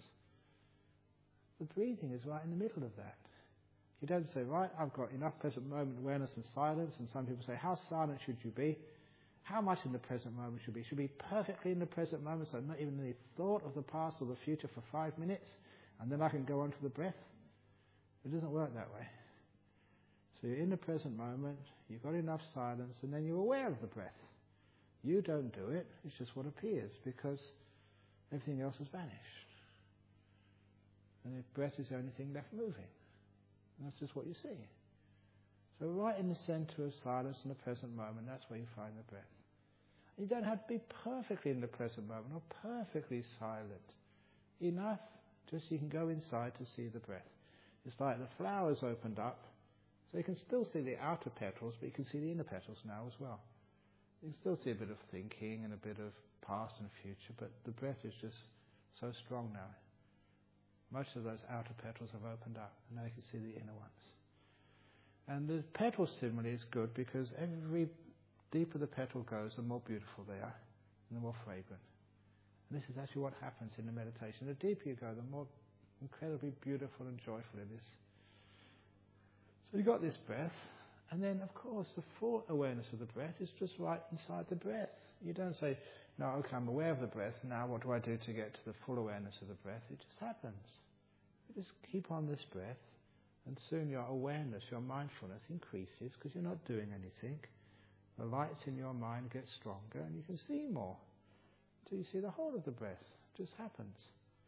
the breathing is right in the middle of that. You don't say, right, I've got enough present moment awareness and silence, and some people say, how silent should you be? How much in the present moment should you be? Should be perfectly in the present moment, so not even any thought of the past or the future for five minutes, and then I can go on to the breath? It doesn't work that way. So you're in the present moment, you've got enough silence, and then you're aware of the breath. You don't do it, it's just what appears, because everything else has vanished. And the breath is the only thing left moving. And that's just what you see. So right in the center of silence in the present moment, that's where you find the breath. You don't have to be perfectly in the present moment or perfectly silent. Enough, just you can go inside to see the breath. It's like the flowers opened up, so you can still see the outer petals, but you can see the inner petals now as well. You can still see a bit of thinking and a bit of past and future, but the breath is just so strong now. Most of those outer petals have opened up, and now you can see the inner ones. And the petal simile is good because every deeper the petal goes, the more beautiful they are, and the more fragrant. And this is actually what happens in the meditation. The deeper you go, the more incredibly beautiful and joyful it is. So you've got this breath, and then, of course, the full awareness of the breath is just right inside the breath. You don't say, no, okay, I'm aware of the breath, now what do I do to get to the full awareness of the breath? It just happens. You just keep on this breath, and soon your awareness, your mindfulness increases because you're not doing anything. The lights in your mind get stronger, and you can see more. Until you see the whole of the breath. It just happens.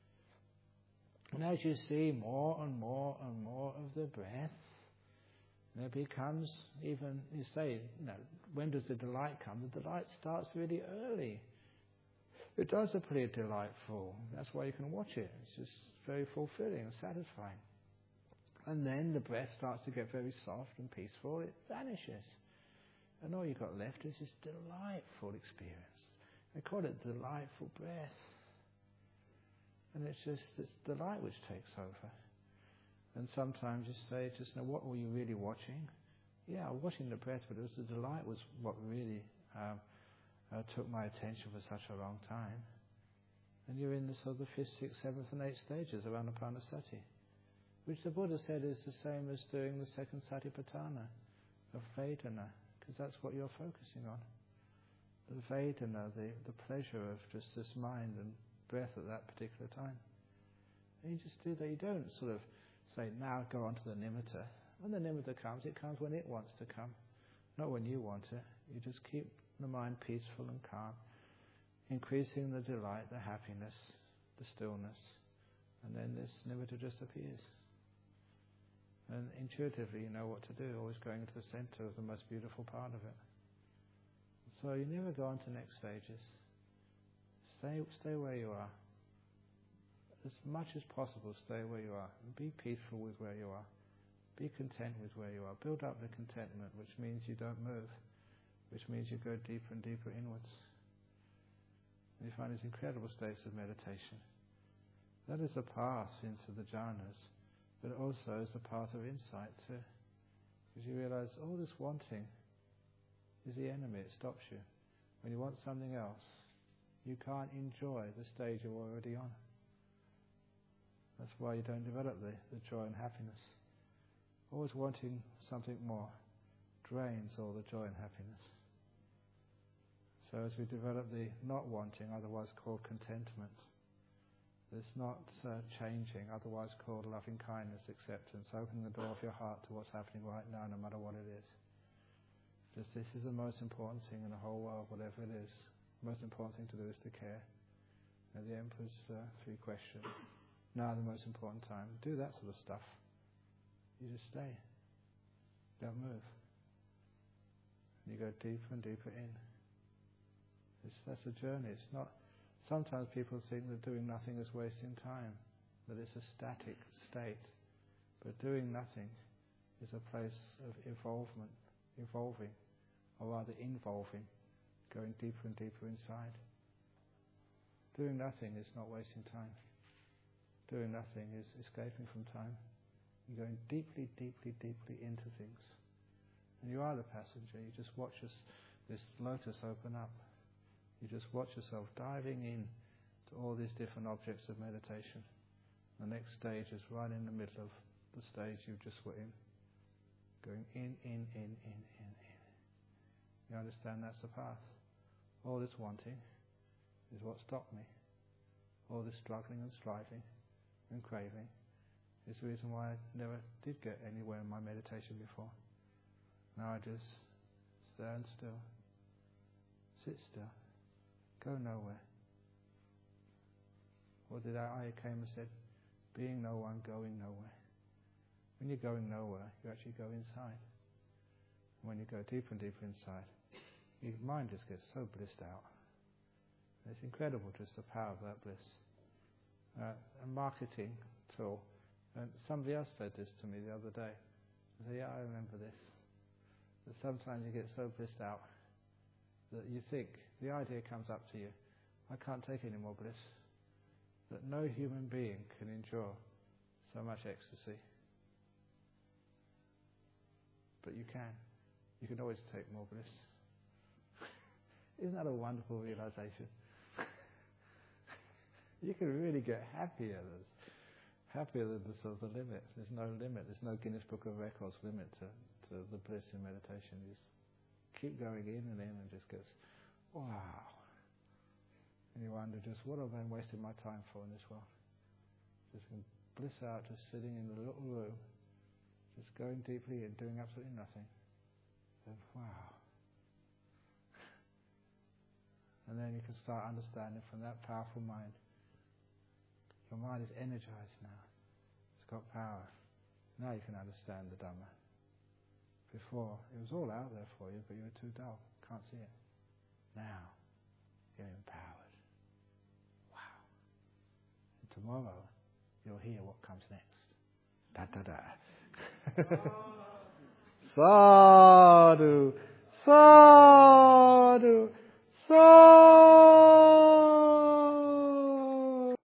And as you see more and more and more of the breath, it becomes even, you say, you know, when does the delight come? The delight starts really early. It does appear delightful. That's why you can watch it. It's just very fulfilling and satisfying. And then the breath starts to get very soft and peaceful. It vanishes. And all you've got left is this delightful experience. They call it delightful breath. And it's just this delight which takes over. And sometimes you say, just know, what were you really watching? Yeah, watching the breath, but it was the delight was what really um, uh, took my attention for such a long time. And you're in the sort of the fifth, sixth, seventh and eighth stages of Anapanasati, which the Buddha said is the same as doing the second Satipatthana of Vedana, because that's what you're focusing on. The Vedana, the, the pleasure of just this mind and breath at that particular time. And you just do that. You don't sort of say, now go on to the nimitta. When the nimitta comes, it comes when it wants to come, not when you want it. You just keep the mind peaceful and calm, increasing the delight, the happiness, the stillness, and then this nimitta just appears. And intuitively you know what to do, always going into the center of the most beautiful part of it. So you never go on to next stages. Stay, stay where you are. As much as possible, stay where you are. And be peaceful with where you are. Be content with where you are. Build up the contentment, which means you don't move, which means you go deeper and deeper inwards. And you find these incredible states of meditation. That is the path into the jhanas, but also is the path of insight too. Because you realize all this wanting is the enemy, it stops you. When you want something else, you can't enjoy the stage you're already on. That's why you don't develop the, the joy and happiness. Always wanting something more drains all the joy and happiness. So as we develop the not wanting, otherwise called contentment, this not uh, changing, otherwise called loving kindness, acceptance, opening the door of your heart to what's happening right now, no matter what it is. Just this is the most important thing in the whole world, whatever it is. The most important thing to do is to care. And the Emperor's uh, three questions. Now the most important time. Do that sort of stuff. You just stay. Don't move. And you go deeper and deeper in. It's, that's a journey. It's not. Sometimes people think that doing nothing is wasting time, that it's a static state. But doing nothing is a place of evolvement, evolving, or rather involving, going deeper and deeper inside. Doing nothing is not wasting time. Doing nothing is escaping from time. You're going deeply, deeply, deeply into things. And you are the passenger. You just watch this, this lotus open up. You just watch yourself diving in to all these different objects of meditation. The next stage is right in the middle of the stage you just were in. Going in, in, in, in, in, in. You understand that's the path. All this wanting is what stopped me. All this struggling and striving and craving is the reason why I never did get anywhere in my meditation before. Now I just stand still, sit still, go nowhere. Or did I, I came and said, being no one, going nowhere. When you're going nowhere, you actually go inside. When you go deeper and deeper inside, your mind just gets so blissed out. It's incredible just the power of that bliss. Uh, a marketing tool. And somebody else said this to me the other day. I said, yeah, I remember this. That sometimes you get so blissed out that you think, the idea comes up to you, I can't take any more bliss. That no human being can endure so much ecstasy. But you can. You can always take more bliss. Isn't that a wonderful realization? You can really get happier. There's happier than the sort of the limit. There's no limit. There's no Guinness Book of Records limit to, to the bliss in meditation. You just keep going in and in and just gets, wow. And you wonder just, what have I been wasting my time for in this world? Just can bliss out, just sitting in a little room, just going deeply in, doing absolutely nothing. And wow. And then you can start understanding from that powerful mind. Your mind is energized now. It's got power. Now you can understand the Dhamma. Before, it was all out there for you, but you were too dull. Can't see it. Now, you're empowered. Wow. And tomorrow, you'll hear what comes next. Da da da. Sadhu. Sadhu.